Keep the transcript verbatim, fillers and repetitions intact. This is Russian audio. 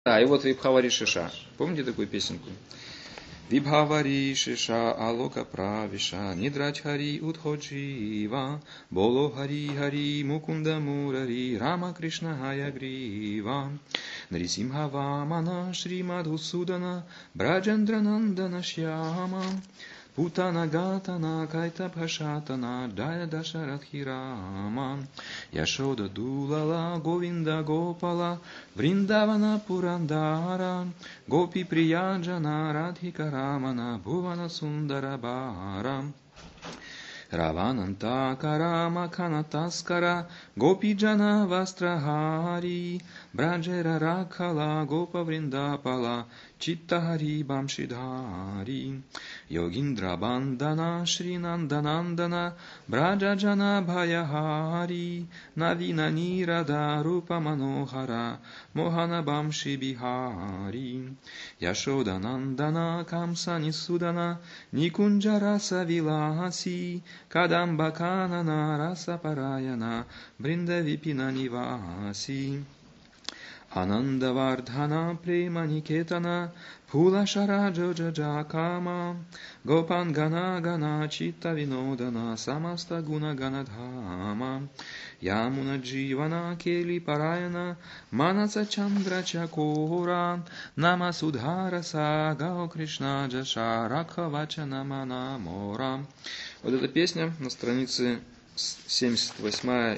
Да, и вот Вибхавари Шиша. Помните такую песенку? Вибхавари Шиша Алока Правиша Нидрачхари Удходжива Боло Хари Хари Мукунда Мурари Рама Кришна Хаягрива Нарисимха Вамана Шри Мадхусудана Браджандранандана Шьяма Путана Гатана Кайта Бхашатана Дая Дашарадхи Рама Яшода Дулала Говинда Гопала Вриндавана Пурандара Гопи Прияджана Радхика Рамана Бхувана Сундара Бара Равананта Карама Канатаскара Гопи Джана Вастрахари Браджера Ракхала Гопа Вриндапала Читтахари Бамшидхари Йогиндра Бандана Шри Нанданандана Браджа Джана Бхаяхари Навина Нирада Рупа Манохара Мохана Бамши Бихари Яшода Нандана Камсани Судана Никунджараса Виласи Kadamba Kanana Rasa Parayana Brinda Vipina Nivasi Ananda Vardhana Prema Niketana Pula Sharaja Jajakama Gopan Gana Gana Chitta Vinodana Samasta Guna Ganadhama Yamuna Jivana Keli Parayana Manasa Chandra Chakora Nama Sudhara Saga Krishna Jasharakha Vachana Manamora. Вот эта песня на странице семьдесят восемь